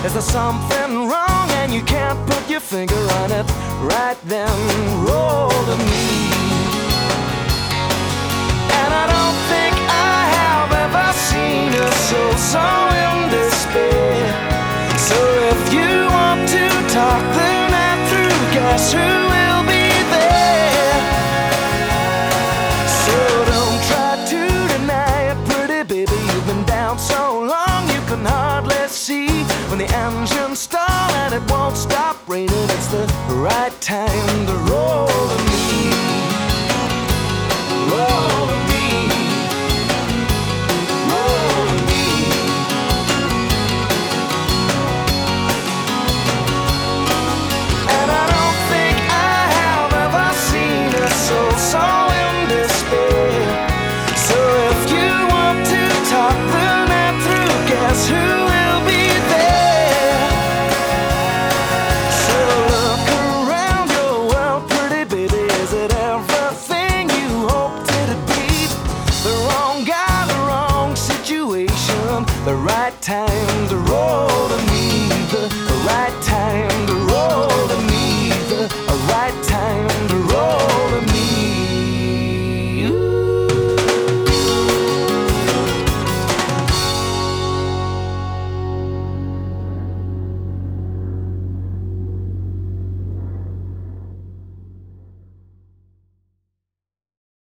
Is there something wrong and you can't put your finger on it? Right then, roll to me. And I don't think I have ever seen a soul so in despair. So if you want to talk the night through, guess who will be there? So don't try to deny it, pretty baby. You've been down so long you can hardly see. When the engines stall and it won't stop raining, it's the right time to roll to me. Roll to me. Roll to me. And I don't think I have ever seen a soul so in despair. So if you want to talk the night through, guess who will be there? So look around your world, pretty baby. Is it everything you hoped it'd be? The wrong guy, the wrong situation, the right time to